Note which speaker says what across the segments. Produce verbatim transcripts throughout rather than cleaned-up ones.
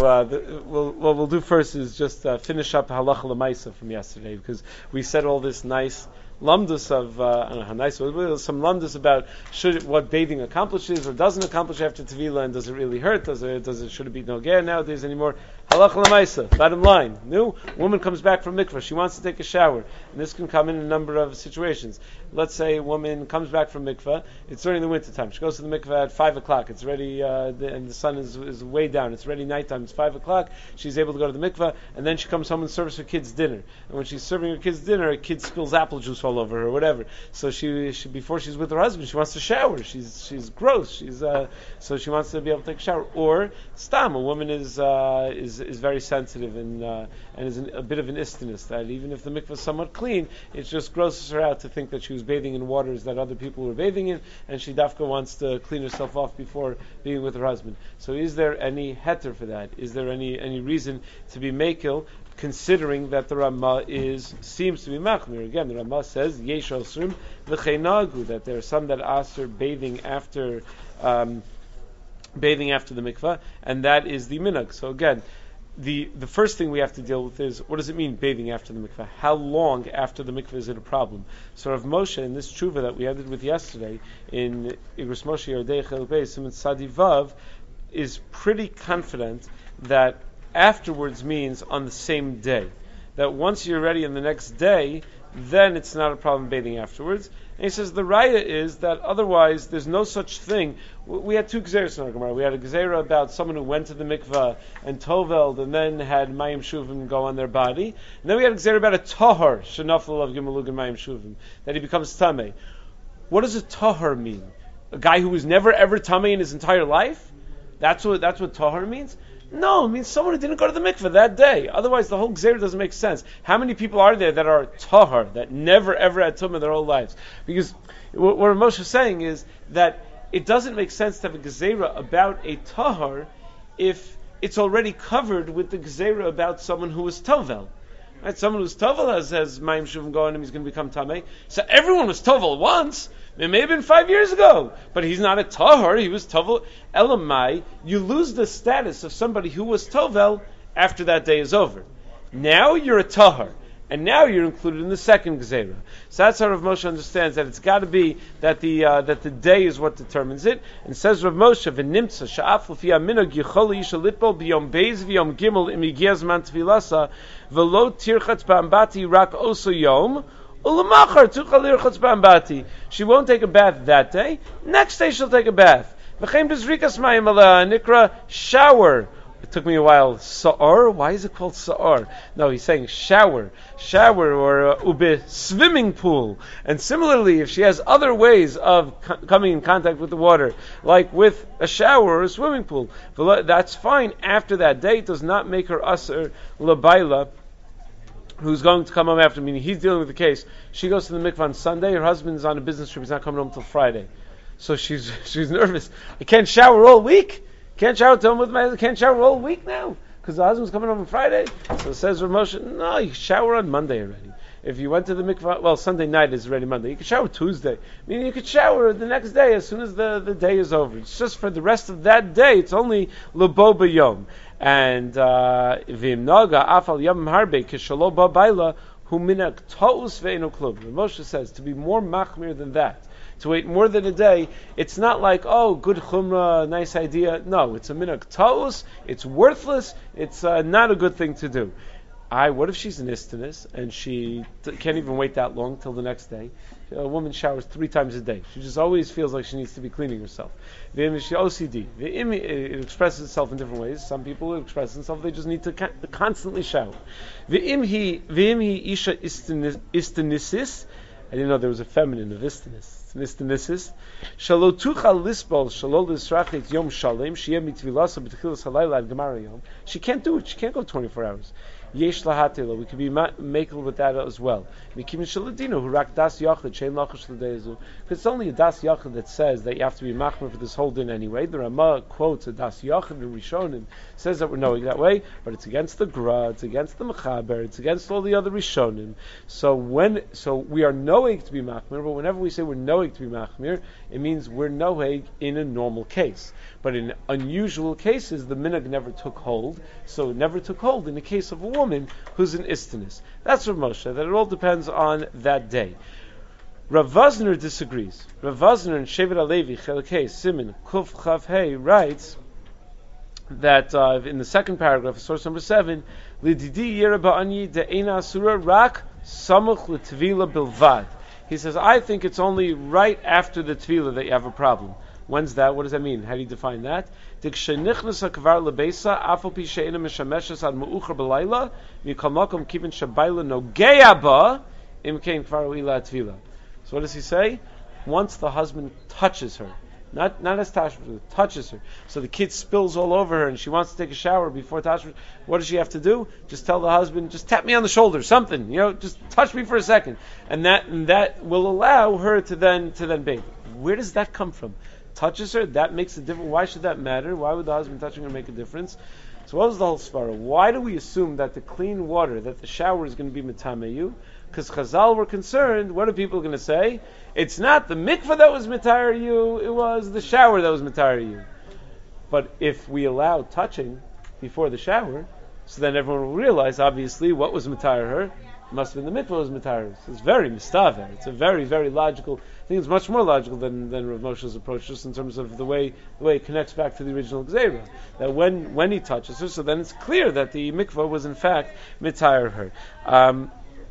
Speaker 1: uh, the, we'll, what we'll do first is just uh, finish up halacha l'maisa from yesterday, because we said all this nice lumdus of, uh, I don't know how nice it was, some lumdus about should what bathing accomplishes or doesn't accomplish after tevilah, and does it really hurt? Does it, does it, should it be nogeh nowadays anymore? Halacha l'maisa, bottom line. New woman comes back from mikvah, she wants to take a shower, and this can come in a number of situations. Let's say a woman comes back from mikvah, it's during the winter time, she goes to the mikvah at five o'clock, it's already, uh, the, and the sun is, is way down, it's already nighttime, it's five o'clock, she's able to go to the mikvah, and then she comes home and serves her kids dinner. And when she's serving her kids dinner, her kid spills apple juice all over her, or whatever. So she, she before she's with her husband, she wants to shower. She's she's gross. She's uh, so she wants to be able to take a shower. Or stam, a woman is uh, is is very sensitive and uh, and is an, a bit of an istinus, that even if the mikvah is somewhat clean, it just grosses her out to think that she was bathing in waters that other people were bathing in, and she dafka wants to clean herself off before being with her husband. So is there any heter for that? Is there any any reason to be makil, considering that the Ramah is seems to be machmir? Again, the Ramah says yesh osrim v'cheinagu, that there are some that aser bathing after um, bathing after the mikvah, and that is the minhag. So again, the the first thing we have to deal with is, what does it mean bathing after the mikvah? How long after the mikvah is it a problem? So Rav Moshe, in this tshuva that we ended with yesterday in Igros Moshe Yordei Chel Beis Siman Tzadi Vav, is pretty confident that afterwards means on the same day. That once you're ready on the next day, then it's not a problem bathing afterwards. And he says the raya is that otherwise there's no such thing. We had two gzeros in our Gemara. We had a gezerah about someone who went to the mikvah and toveld and then had mayim shuvim go on their body. And then we had a gezerah about a tahar, shenafel of gimalug and mayim shuvim, that he becomes tameh. What does a tahar mean? A guy who was never ever tameh in his entire life? That's what that's what tahar means? No, it means someone who didn't go to the mikveh that day. Otherwise, the whole gzeira doesn't make sense. How many people are there that are tahar, that never ever had tumah their whole lives? Because what, what Moshe is saying is that it doesn't make sense to have a gzeira about a tahar if it's already covered with the gzeira about someone who was tovel. Right? Someone who's tovel has, has mayim shuvim going and he's going to become tameh. So everyone was tovel once. It may have been five years ago, but he's not a tahar. He was tovel. Elamai, you lose the status of somebody who was tovel after that day is over. Now you're a tahar, and now you're included in the second gezerah. So that's how Rav Moshe understands that it's got to be that the uh, that the day is what determines it. And says Rav Moshe, "V'nimtza sha'af l'fi aminog yichol yisha litbol b'yom beis v'yom gimel im yigiaz man tefilasa v'lo tirchatz ba'ambati rak oso yom." She won't take a bath that day. Next day she'll take a bath. Nikra shower. It took me a while. Sa'ar? Why is it called sa'ar? No, he's saying shower. Shower or uh, ube swimming pool. And similarly, if she has other ways of co- coming in contact with the water, like with a shower or a swimming pool, that's fine. After that day, it does not make her asr labaila, who's going to come home after, meaning he's dealing with the case. She goes to the mikvah on Sunday, her husband's on a business trip, he's not coming home until Friday. So she's she's nervous. I can't shower all week. Can't shower till I'm with my can't shower all week now because the husband's coming home on Friday. So it says Rav Moshe, no, you shower on Monday already. If you went to the mikvah, well, Sunday night is already Monday. You can shower Tuesday. Meaning you could shower the next day as soon as the, the day is over. It's just for the rest of that day. It's only lebo b'yom. And v'imnaga afal yom harbe kishalo ba'bayla hu minak ta'us ve'enu klub. Moshe says to be more machmir than that, to wait more than a day. It's not like, oh, good chumrah, nice idea. No, it's a minak ta'us. It's worthless. It's uh, not a good thing to do. I, what if she's an istinus and she t- can't even wait that long till the next day? A woman showers three times a day. She just always feels like she needs to be cleaning herself. V'im she O C D. V'im, it expresses itself in different ways. Some people it expresses itself, they just need to con- constantly shower. V'im he, v'im he isha istinisis. I didn't know there was a feminine of istinus. It's an istinisis. Shalo tucha lisbol, shalo lisrachit yom shalem, shiyeh mitvilasa b'tchilas halayla ad gemara yom. She can't do it. She can't go twenty-four hours. Yesh lahatila. We could be makel with that as well. Because it's only a das yachid that says that you have to be machmer for this whole din anyway. The Ramah quotes a das yachid in Rishonim, says that we're knowing that way, but it's against the Gra, it's against the Mechaber, it's against all the other Rishonim. So when, so we are knowing to be machmer, but whenever we say we're knowing noeg to be machmir, it means we're noeg in a normal case. But in unusual cases, the minhag never took hold, so it never took hold in the case of a woman who's an istinus. That's Rav Moshe, that it all depends on that day. Rav Vosner disagrees. Rav Vosner in Shevet HaLevi, Chelekei, Siman, Kuf Chav Hey, writes that uh, in the second paragraph, source number seven, Lididi Yera Ba'anyi De'ena Asura Rak Samuch L'Tvila Bilvad. He says, I think it's only right after the Tvila that you have a problem. When's that? What does that mean? How do you define that? Dikshenichnas HaKvar Lebeisa Afal Pi She'ena Meshameshes Ad Me'ucher B'Layla Mikal Makom Kivin Shabayla Nogeya Ba Im Kein Kvar U'ila Tvila. So what does he say? Once the husband touches her, not not as tashmish, touches her. So the kid spills all over her and she wants to take a shower before tashmish. What does she have to do? Just tell the husband, just tap me on the shoulder, something, you know, just touch me for a second. And that and that will allow her to then to then bathe. Where does that come from? Touches her, that makes a difference. Why should that matter? Why would the husband touching her make a difference? So what was the whole svara? Why do we assume that the clean water, that the shower is going to be mitameyu? Because Chazal were concerned, what are people going to say? It's not the mikveh that was mitayar you, it was the shower that was mitayar you. But if we allow touching before the shower, so then everyone will realize, obviously, what was mitayar her? It must have been the mikveh was mitayar. So it's very mistaver. It's a very, very logical, I think it's much more logical than, than Rav Moshe's approach, just in terms of the way the way it connects back to the original Gzeira. That when, when he touches her, so then it's clear that the mikveh was in fact mitayar her. Um,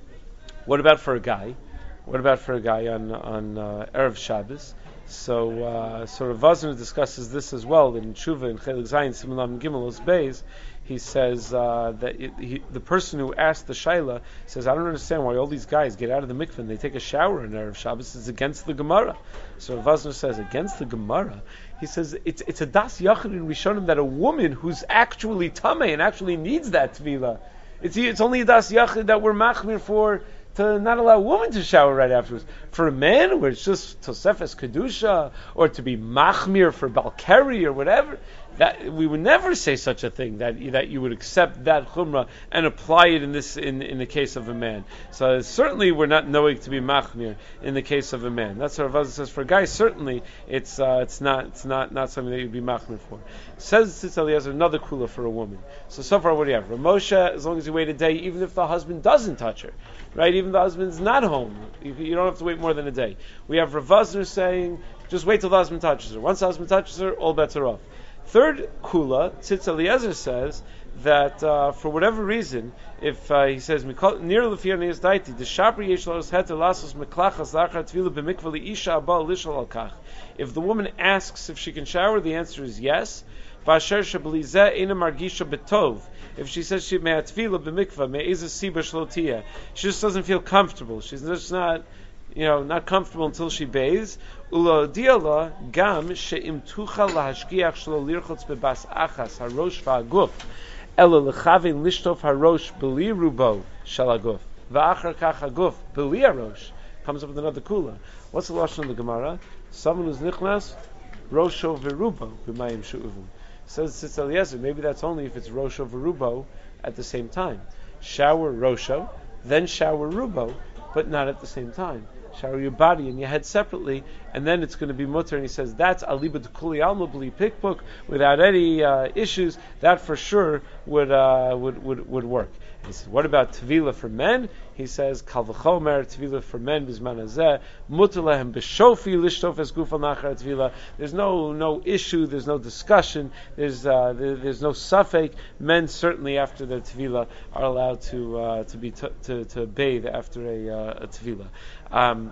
Speaker 1: What about for a guy? What about for a guy on on uh, Erev Shabbos? So uh, so Rav Vosner discusses this as well in Tshuva in Chelik Zayin Siman Gimel Os Beis. He says uh, that it, he, the person who asked the Shaila says, I don't understand why all these guys get out of the mikveh and they take a shower on Erev Shabbos. It's against the Gemara. So Rav Vosner says, against the Gemara? He says, it's it's a das yachid in Rishonim that a woman who's actually tamei and actually needs that tvila, it's, it's only a das yachid that we're machmir for, to not allow a woman to shower right afterwards. For a man, where it's just Tosefes Kedusha, or to be machmir for Balkari or whatever, that we would never say such a thing, that that you would accept that chumrah and apply it in this in, in the case of a man. So certainly we're not knowing to be machmir in the case of a man. That's what Rav says. For a guy, certainly it's uh, it's not it's not, not something that you'd be machmir for. Says Tzitz Eliezer, another kula for a woman. So so far what do you have? Rav Moshe, as long as you wait a day, even if the husband doesn't touch her, right? Even if the husband's not home, you, you don't have to wait more than a day. We have Rav Vosner saying, just wait till the husband touches her. Once the husband touches her, all bets are off. Third kula, Tzitz Eliezer says that uh, for whatever reason, if uh, he says near lefiyah neis daiti, the shapri yesh los heter lasos meklachas lachar tvila b'mikvah liisha abal lishal al kach. If the woman asks if she can shower, the answer is yes. V'asher shebelizeh ena margisha betov. If she says she may tvila b'mikvah me'ezah siba shlotia, she just doesn't feel comfortable. She's just not, you know, not comfortable until she bathes. Ulo diala gam she'im tucha lahashkiach shlo lirchotz bebas achas harosh va'aguf ela lechavin lishtof harosh beli rubo shalaguf va'achar kach haguf beli harosh. Comes up with another kula. What's the lashon of the Gemara? Someone who's nichnas rosho v'rubo b'mayim she'uvim. Says Tzitz Eliezer, maybe that's only if it's rosho v'rubo at the same time. Shower rosho, then shower rubo, but not at the same time. Shower your body and your head separately, and then it's going to be mutter. And he says that's aliba d'kuli alma b'li pikpuk, without any uh, issues. That for sure would uh, would would would work. He says, what about tvila for men? He says kal v'chomer tvila for men bizman hazeh mutter lehem b'shofi lishtof es gufal nachar tvila. There's no no issue. There's no discussion. There's uh, there, there's no suffix. Men certainly after their tvila are allowed to uh, to be t- to to bathe after a, uh, a tvila. Um,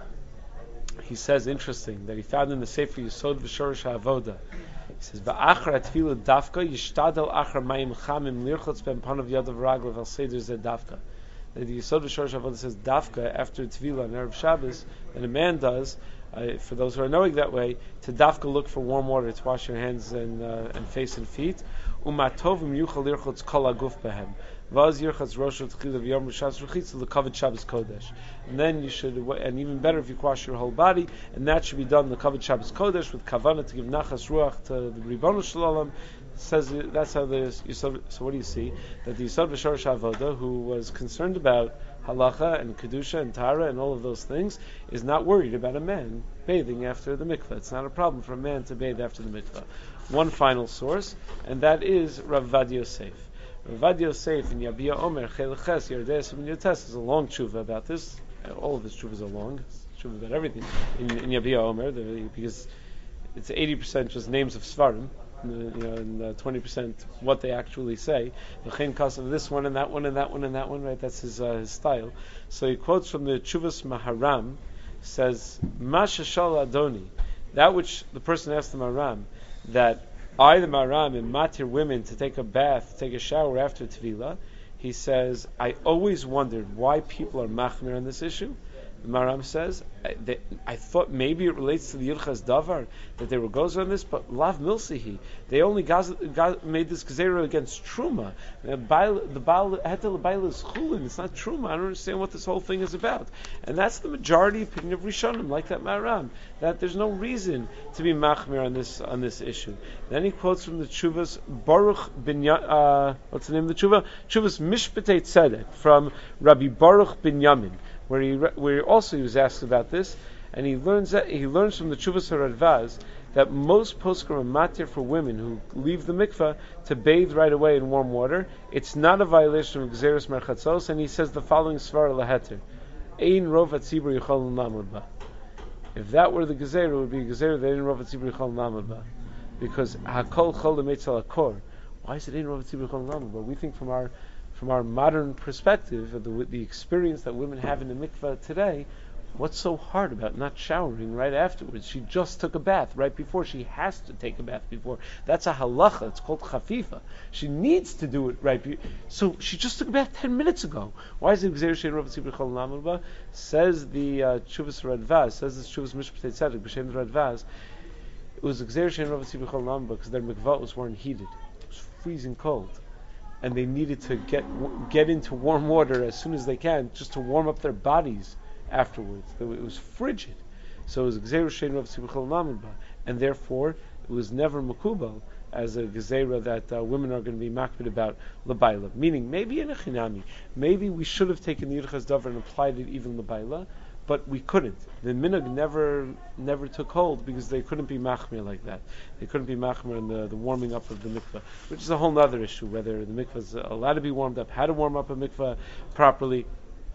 Speaker 1: he says, interesting, that he found in the Sefer Yisod V'Shorosh HaAvoda. He says, "Va'achar atfila dafka yishtadel achar mayim chamim lirchotz ben panav yadav raglav al seder zeh dafka." The Yisod V'Shorosh HaAvoda says dafka after tvila on Erev Shabbos, and a man does. Uh, for those who are knowing that way, to dafka look for warm water to wash your hands and uh, and face and feet. Umatovim yuchal lirchotz kol haguf behem. And then you should, and even better if you wash your whole body, and that should be done the kavod Shabbos Kodesh with kavanah to give nachas ruach to the Ribono Shel Olam, says that's how there's Yisod. So what do you see? That the Yisod V'Shorosh Avoda, who was concerned about halacha and kedusha and tara and all of those things, is not worried about a man bathing after the mikveh. It's not a problem for a man to bathe after the mikveh. One final source, and that is Rav Vad Yosef. Rav Vad Yosef in Yabia Omer Chelches Yerdes Min Yotes is a long tshuva about this. All of his tshuvas are long. It's tshuva about everything in, in Yabia Omer, the, because it's eighty percent just names of svarim. You know, and uh, twenty percent what they actually say. The chen kas of this one and that one and that one and that one, right? That's his uh, his style. So he quotes from the Chuvas Maharam, says, "Masha shal Adoni," that which the person asked the Maharam, that I, the Maharam, am matir women to take a bath, take a shower after Tefillah. He says, I always wondered why people are machmir on this issue. The Maharam says, I, they, I thought maybe it relates to the Yilchas Davar, that they were goes on this, but Lav Milsihi, they only gaz, gaz, made this Gezerah against Truma. The Baal Hetel Baal is Chulin, it's not Truma. I don't understand what this whole thing is about. And that's the majority opinion of Rishonim, like that Maharam, that there's no reason to be machmir on this on this issue. Then he quotes from the Chuvas Baruch bin uh, what's the name of the Chuvah? Chuvas Mishpatei Tzedek, from Rabbi Baruch bin Yamin, where he where also he was asked about this, and he learns that he learns from the Chuvas HaRadvaz that most poskim are matir for women who leave the mikveh to bathe right away in warm water. It's not a violation of Gzeres Merchatzos, and he says the following svar laheter: Ein rov hatzibur yichol lamud ba. If that were the Gezerah, it would be a Gezerah that Ein rov hatzibur yichol lamud ba, because hakol chol lemetzal akor. Why is it Ein rov hatzibur yichol lamud ba? We think from our From our modern perspective, of the, the experience that women have in the mikveh today, what's so hard about not showering right afterwards? She just took a bath right before. She has to take a bath before. That's a halacha. It's called chafifa. She needs to do it right before. So she just took a bath ten minutes ago. Why is it Gzeir Shein Rav Tzibur Chol Lamud? Says the uh, Chuvas Radvaz, says this Chuvas Mishpatei Tzedek, B'Shem Radvaz, it was Gzeir Shein Rav Tzibur Chol Lamud because their mikvahos weren't heated. It was freezing cold. And they needed to get get into warm water as soon as they can, just to warm up their bodies afterwards. It was frigid, so it was Gzeira Shein Rav Tzibur Chol Lamud ba, and therefore it was never makubal as a Gzeira that uh, women are going to be makbid about labayla. Meaning, maybe in a chinami, maybe we should have taken the Yirchas Davar and applied it even labayla, but we couldn't. The minhag never never took hold because they couldn't be machmir like that. They couldn't be machmir in the, the warming up of the mikveh, which is a whole other issue, whether the mikveh is allowed to be warmed up, how to warm up a mikveh properly.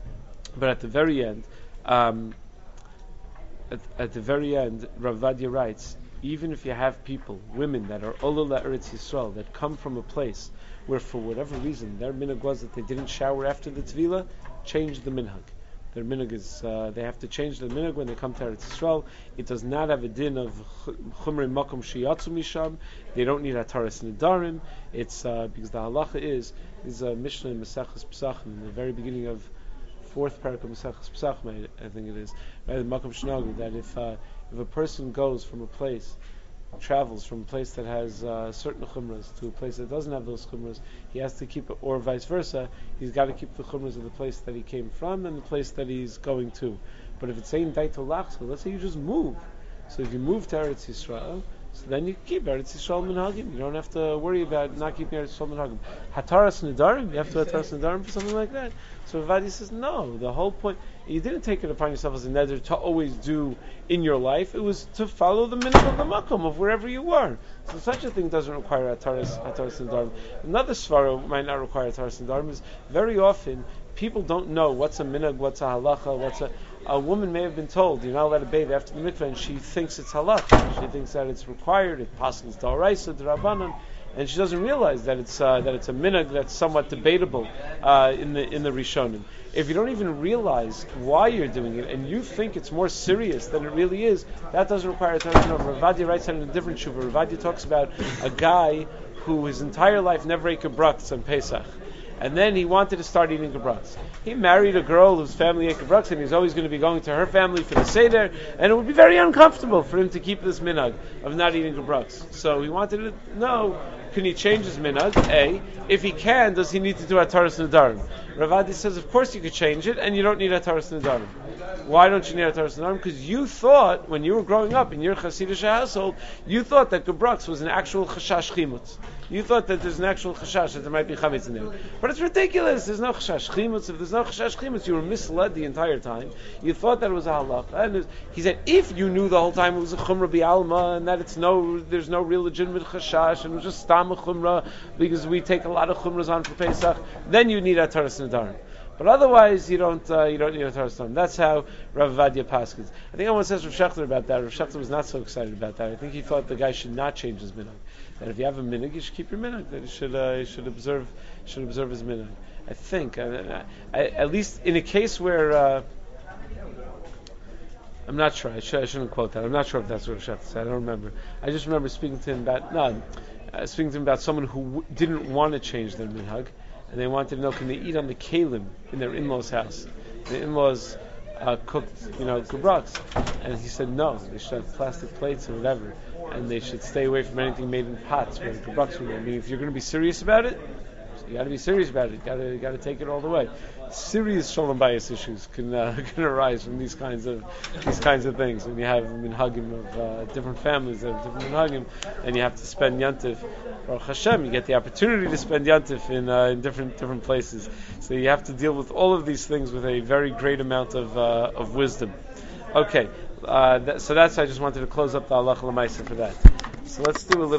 Speaker 1: But at the very end, um, at, at the very end, Rav Vadia writes, even if you have people, women that are Olul Eretz Yisrael, that come from a place where for whatever reason their minhag was that they didn't shower after the tevilah, change the minhag. Their minhag is, uh, they have to change the minhag when they come to Eretz Yisrael. It does not have a din of chumrei makom sheyatzu misham. They don't need ataras nedarim. It's uh, because the halacha is is a Mishnah in Maseches Pesachim, in the very beginning of fourth parak of Maseches Pesachim, I think it is, right, the makom shnagu, that if uh, if a person goes from a place, travels from a place that has uh, certain chumras to a place that doesn't have those chumras, he has to keep it, or vice versa, he's got to keep the chumras of the place that he came from and the place that he's going to. But if it's saying daito lachso, let's say you just move. So if you move to Eretz Yisrael, so then you keep Eretz Yisrael minhagim. You don't have to worry about not keeping Eretz Yisrael minhagim. Hataras nedarim, you have to hataras nedarim for something like that. So Vadi says, no, the whole point, you didn't take it upon yourself as a neder to always do in your life. It was to follow the minhag of the makom of wherever you were. So such a thing doesn't require hataras hataras nedarim. Another svara might not require hataras nedarim is very often people don't know what's a minhag, what's a halacha, what's a a woman may have been told you're not allowed to bathe after the mikveh, and she thinks it's halach. She thinks that it's required. It passes d'oraisa, d'rabanan, and she doesn't realize that it's uh, that it's a minhag that's somewhat debatable uh, in the in the Rishonim. If you don't even realize why you're doing it, and you think it's more serious than it really is, that doesn't require a Torah. Rav Vadia writes that in a different shuvah. Rav Vadia talks about a guy who his entire life never ate gebratz on Pesach. And then he wanted to start eating gebratz. He married a girl whose family ate gebratz, and he's always going to be going to her family for the seder, and it would be very uncomfortable for him to keep this minhag of not eating gebratz. So he wanted to know, can he change his minhag? A. If he can, does he need to do hataras nedarim? Rav Vadia says, of course you could change it, and you don't need hataras nedarim. Why don't you need a Taras Nedarim? Because you thought, when you were growing up in your Hasidic household, you thought that Gebrux was an actual Chashash Chimutz. You thought that there's an actual Chashash, that there might be Chametz in there. But it's ridiculous. There's no Chashash Chimutz. If there's no Chashash Chimutz, you were misled the entire time. You thought that it was a halach. And was, he said, if you knew the whole time it was a Chumrah Bi'alma, and that it's no, there's no real legitimate Chashash, and it was just Stam Chumrah, because we take a lot of Chumras on for Pesach, then you need a Taras Nedarim. But otherwise, you don't uh, you don't need a Taras Nedarim. That's how Rav Vadia paskins. I think I once asked Rav Shechter about that. Rav Shechter was not so excited about that. I think he thought the guy should not change his minhag. That if you have a minhag, you should keep your minhag. That you should uh, you should observe should observe his minhag. I think, uh, I, at least in a case where uh, I'm not sure. I, should, I shouldn't quote that. I'm not sure if that's what Rav Shechter said. I don't remember. I just remember speaking to him about no, uh, speaking to him about someone who w- didn't want to change their minhag. And they wanted to know, can they eat on the kalim in their in-laws' house? The in-laws uh, cooked, you know, gebrats. And he said no, they should have plastic plates or whatever. And they should stay away from anything made in pots where the gebrats were made. I mean, if you're going to be serious about it, you got to be serious about it. You got to got to take it all the way. Serious shalom bayis issues can uh, can arise from these kinds of these kinds of things. When you have minhagim of uh, different families that have different minhagim, and you have to spend yantif. Baruch Hashem, you get the opportunity to spend yantif in uh, in different different places. So you have to deal with all of these things with a very great amount of uh, of wisdom. Okay, uh, that, so that's I just wanted to close up the halacha l'maisa for that. So let's do a little.